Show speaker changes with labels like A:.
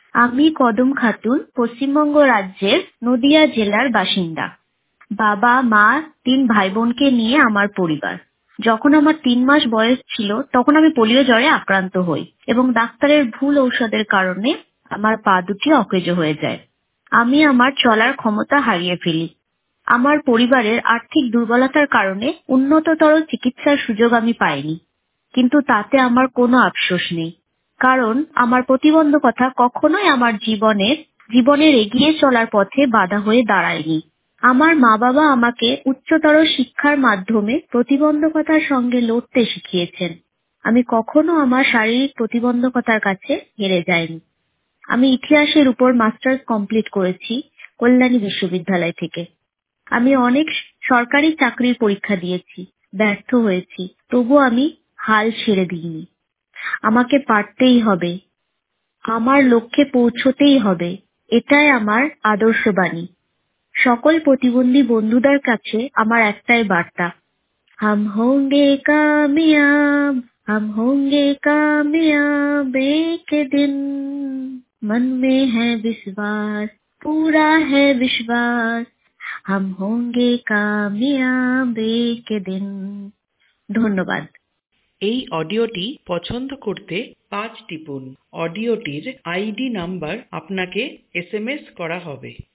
A: আমি কদম খাতুন পশ্চিমবঙ্গ রাজ্যের নদিয়া জেলার বাসিন্দা। বাবা, মা, 3 ভাই বোনকে নিয়ে আমার পরিবার। যখন আমার 3 মাস বয়স ছিল তখন আমি পোলিও জ্বরে আক্রান্ত হই এবং ডাক্তারের ভুল ঔষধের কারণে আমার পা দুটি অকেজো হয়ে যায়। আমি আমার চলার ক্ষমতা হারিয়ে ফেলি। আমার পরিবারের আর্থিক দুর্বলতার কারণে উন্নততর চিকিৎসার সুযোগ আমি পাইনি। কিন্তু তাতে আমার কোনো আফসোস নেই, কারণ আমার প্রতিবন্ধকতা কখনোই আমার জীবনের এগিয়ে চলার পথে বাধা হয়ে দাঁড়ায়নি। আমার মা-বাবা আমাকে উচ্চতর শিক্ষার মাধ্যমে প্রতিবন্ধকতার সঙ্গে লড়তে শিখিয়েছেন। আমি কখনো আমার শারীরিক প্রতিবন্ধকতার কাছে হেরে যাইনি। আমি ইতিহাসের উপর মাস্টার্স কমপ্লিট করেছি কল্যাণী বিশ্ববিদ্যালয় থেকে। আমি অনেক সরকারি চাকরির পরীক্ষা দিয়েছি, ব্যর্থ হয়েছি, তবুও আমি হাল ছেড়ে দিইনি। আমাকে পারতেই হবে, আমার লক্ষ্যে পৌঁছতেই হবে, এটাই আমার আদর্শবাণী। সকল প্রতিবন্ধী বন্ধুদের কাছে আমার একটাই বার্তা, हम होंगे कामयाब, हम होंगे कामयाब एक दिन, मन में है विश्वास, पूरा है विश्वास, हम होंगे कामयाब एक दिन। ধন্যবাদ।
B: এই অডিওটি পছন্দ করতে 5 টিপুন। অডিওটির আইডি নাম্বার আপনাকে SMS করা হবে।